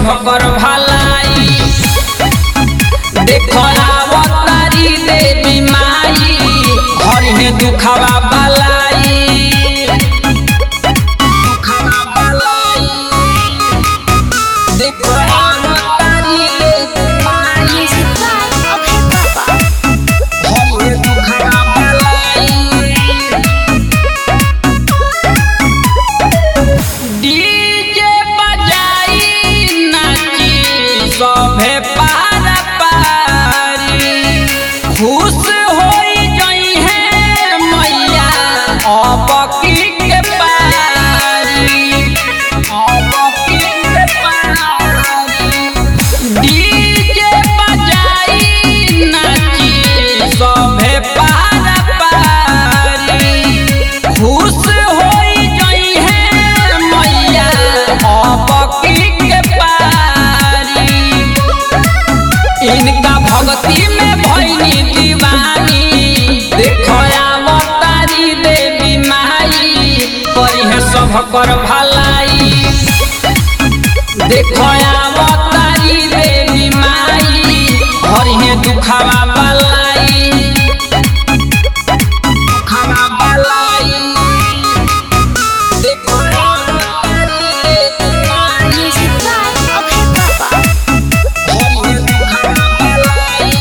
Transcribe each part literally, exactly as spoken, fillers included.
कर भलाई। देखो आवतारी देवी माई हरिहे दुखवा बलाई। दुखवा बलाई देखो आवतारी देवी माई हरिहे दुखवा बलाई। डीजे बजाई नाची सभे पारा पारी खुश होई जई है मैया अबकी के पारी। अबकी के पारी डीजे बजाई नाची सभे पारा पारी खुश होई जई है मैया अबकी के पारी। इनका भक्ति में भइनी दीवानी। देखो आवतारी देवी माई करिहे सब कर भलाई। देखो आवतारी देवी माई हरिहे दुखवा बलाई। दुखवा बलाई देखो आवतारी देवी माई हरिहे दुखवा बलाई।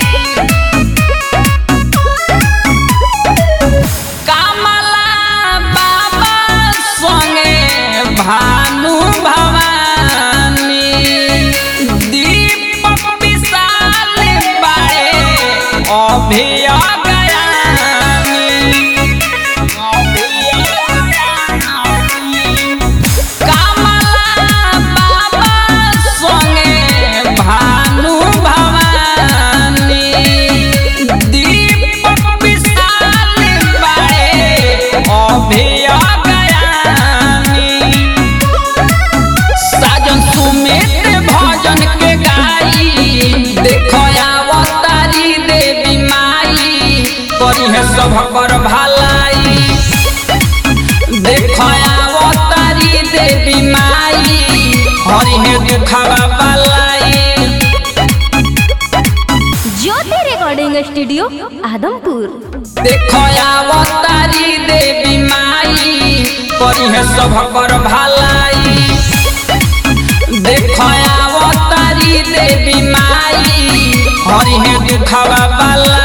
कमला बाबा संगे भानु भवानी दीपक विशाल बारे अभिया गयानी। कमला बाबा संगे भानु भवानी दीपक विशाल बारे अभिया गयानी। साजन सुमित भजन के गाई। देखो आवतारी देवी माई करिहे सब कर भलाई। देखो आवतारी देवी माई हरिहे दुखवा बलाई। Jyoti recording studio Adampur. देखो आवतारी देवी माई करिहे सब कर भलाई। देखो आवतारी देवी माई हरिहे दुखवा बलाई।